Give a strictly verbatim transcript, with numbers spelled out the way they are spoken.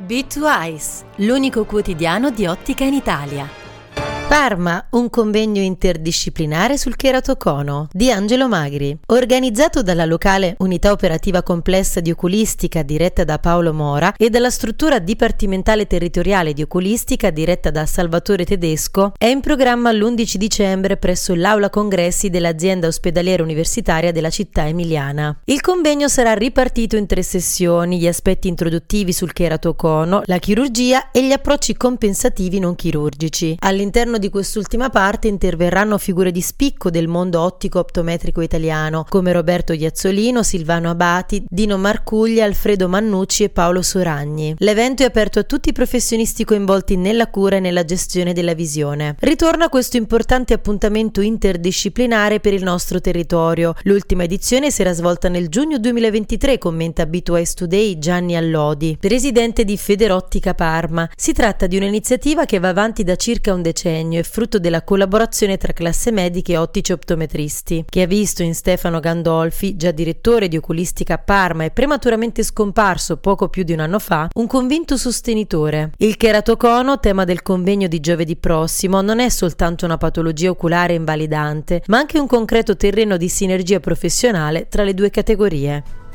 B due Eyes, l'unico quotidiano di ottica in Italia. Parma, un convegno interdisciplinare sul keratocono di Angelo Magri. Organizzato dalla locale Unità Operativa Complessa di Oculistica diretta da Paolo Mora e dalla struttura dipartimentale territoriale di oculistica diretta da Salvatore Tedesco, è in programma l'undici dicembre presso l'Aula Congressi dell'Azienda Ospedaliera Universitaria della città emiliana. Il convegno sarà ripartito in tre sessioni: gli aspetti introduttivi sul keratocono, la chirurgia e gli approcci compensativi non chirurgici. All'interno di quest'ultima parte interverranno figure di spicco del mondo ottico-optometrico italiano come Roberto Iazzolino, Silvano Abati, Dino Marcuglia, Alfredo Mannucci e Paolo Soragni. L'evento è aperto a tutti i professionisti coinvolti nella cura e nella gestione della visione. Ritorna questo importante appuntamento interdisciplinare per il nostro territorio. L'ultima edizione si era svolta nel giugno duemilaventitré, commenta B due Eyes Today Gianni Allodi, presidente di Federottica Parma. Si tratta di un'iniziativa che va avanti da circa un decennio, è frutto della collaborazione tra classe medica e ottici optometristi, che ha visto in Stefano Gandolfi, già direttore di Oculistica a Parma e prematuramente scomparso poco più di un anno fa, un convinto sostenitore. Il keratocono, tema del convegno di giovedì prossimo, non è soltanto una patologia oculare invalidante, ma anche un concreto terreno di sinergia professionale tra le due categorie.